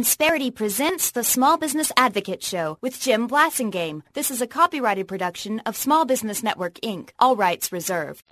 Insperity presents the Small Business Advocate Show with Jim Blasingame. This is a copyrighted production of Small Business Network, Inc., all rights reserved.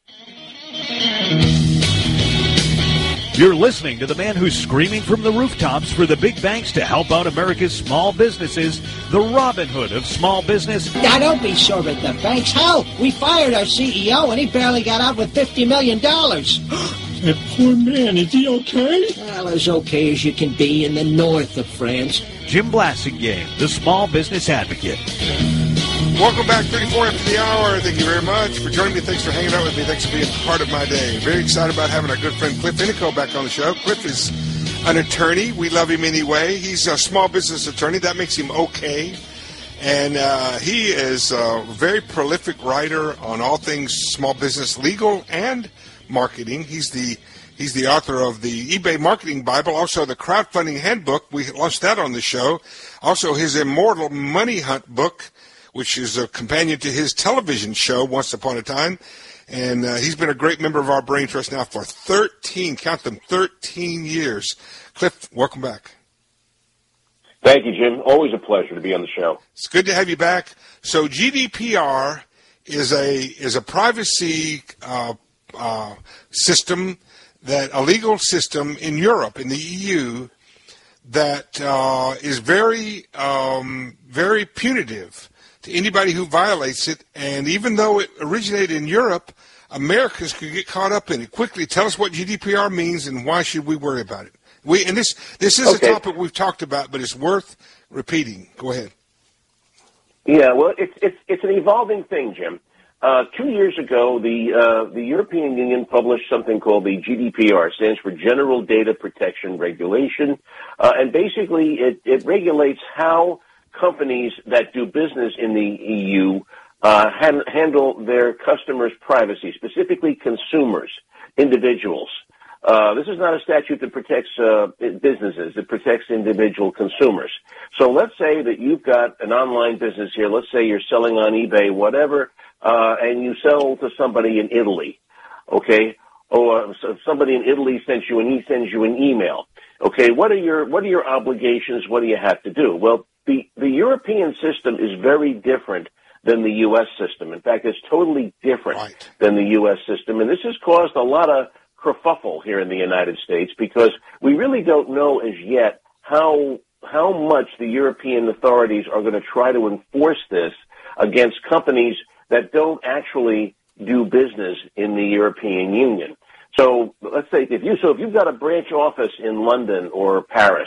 You're listening to the man who's screaming from the rooftops for the big banks to help out America's small businesses, the Robin Hood of small business. Now, don't be sure at the banks. Hell, we fired our CEO and he barely got out with $50 million. That poor man, is he okay? Well, as okay as you can be in the north of France. Jim Blasingame, the Small Business Advocate. Welcome back, 34 after the hour. Thank you very much for joining me. Thanks for hanging out with me. Thanks for being part of my day. Very excited about having our good friend Cliff Inico back on the show. Cliff is an attorney. We love him anyway. He's a small business attorney. That makes him okay. And he is a very prolific writer on all things small business, legal, and marketing. He's the author of the eBay Marketing Bible, also the Crowdfunding Handbook. We launched that on the show. Also his Immortal Money Hunt book, which is a companion to his television show, Once Upon a Time. And he's been a great member of our Brain Trust now for 13 years. Cliff, welcome back. Thank you, Jim. Always a pleasure to be on the show. It's good to have you back. So GDPR is a privacy system, a legal system in Europe, in the EU, that is very punitive to anybody who violates it. And even though it originated in Europe, Americans could get caught up in it. Quickly, tell us what GDPR means and why should we worry about it? This is a topic we've talked about, but it's worth repeating. Go ahead. Yeah, well, it's an evolving thing, Jim. 2 years ago, the European Union published something called the GDPR. It stands for General Data Protection Regulation, and basically it regulates how companies that do business in the EU handle their customers' privacy, specifically consumers, individuals. This is not a statute that protects businesses. It protects individual consumers. So let's say that you've got an online business here. Let's say you're selling on eBay, whatever, and you sell to somebody in Italy, okay? Or somebody in Italy sends you an email. Okay, what are your obligations? What do you have to do? Well, the European system is very different than the U.S. system. In fact, it's totally different than the U.S. system, and this has caused a lot of kerfuffle here in the United States because we really don't know as yet how much the European authorities are going to try to enforce this against companies that don't actually do business in the European Union. So let's say if you've got a branch office in London or Paris,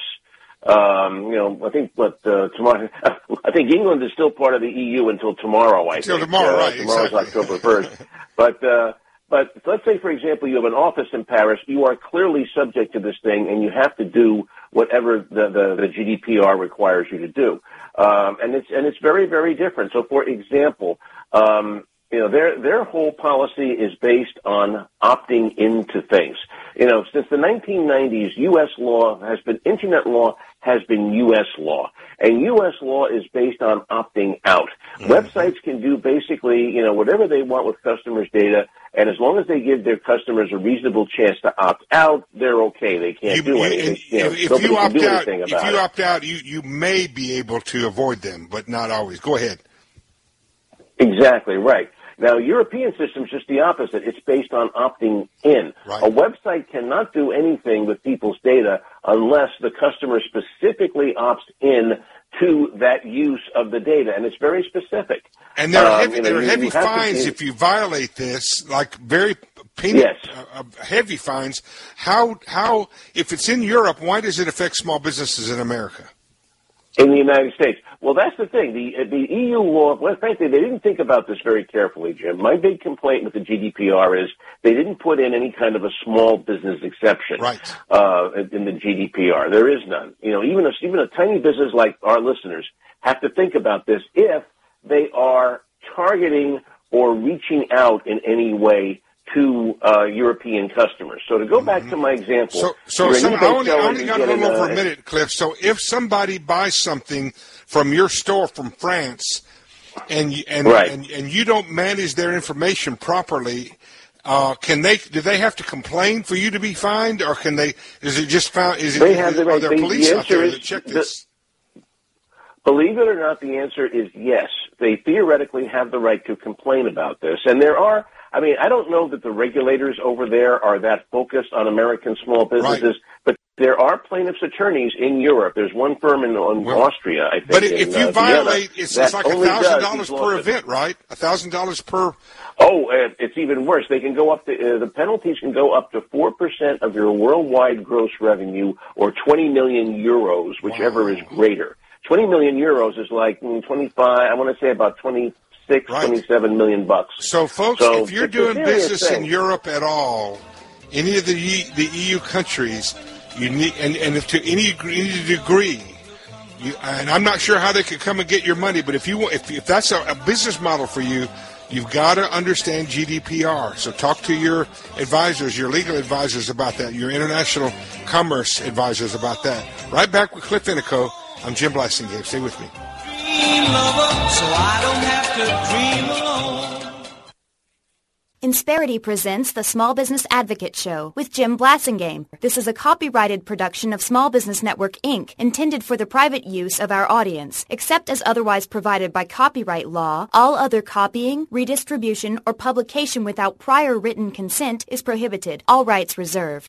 I think tomorrow. I think England is still part of the EU until tomorrow. Tomorrow, right? Tomorrow's Exactly. October 1st. But let's say, for example, you have an office in Paris. You are clearly subject to this thing, and you have to do whatever the GDPR requires you to do. And it's very, very different. So, for example, their whole policy is based on opting into things. Since the 1990s, Internet law has been U.S. law. And U.S. law is based on opting out. Websites can do basically, whatever they want with customers' data, and as long as they give their customers a reasonable chance to opt out, they're okay. They can't do anything. If you opt out, you may be able to avoid them, but not always. Go ahead. Exactly, right. Now, European system is just the opposite. It's based on opting in. Right. A website cannot do anything with people's data unless the customer specifically opts in to that use of the data, and it's very specific. And there are heavy fines if you violate this, like very heavy fines. How, if it's in Europe, why does it affect small businesses in America? In the United States. Well, that's the thing. The EU law, well, frankly, they didn't think about this very carefully, Jim. My big complaint with the GDPR is they didn't put in any kind of a small business exception in the GDPR. There is none. Even a tiny business like our listeners have to think about this if they are targeting or reaching out in any way to European customers. So to go back to my example. So I only got a little over a minute, Cliff. So if somebody buys something from your store from France and you don't manage their information properly, Do they have to complain for you to be fined, or can they? Is it just found? Are there police out there that check this? Believe it or not, the answer is yes. They theoretically have the right to complain about this, and there are. I mean, I don't know that the regulators over there are that focused on American small businesses, but there are plaintiffs' attorneys in Europe. There's one firm in Austria, I think. But if you violate, it's like $1,000 per event, right? $1,000 per. Oh, it's even worse. They can go up to the penalties can go up to 4% of your worldwide gross revenue, or 20 million euros, whichever is greater. 20 million euros is like 25. I want to say about 26, 27 million bucks. So, folks, if you're doing business in Europe at all, any of the EU countries, you need, and if to any degree, and I'm not sure how they could come and get your money, but if that's a business model for you, you've got to understand GDPR. So talk to your advisors, your legal advisors about that, your international commerce advisors about that. Right back with Cliff Inico. I'm Jim Blasingame. Stay with me. Dream lover, so I don't have to dream alone. Insperity presents the Small Business Advocate Show with Jim Blasingame. This is a copyrighted production of Small Business Network, Inc., intended for the private use of our audience. Except as otherwise provided by copyright law, all other copying, redistribution, or publication without prior written consent is prohibited. All rights reserved.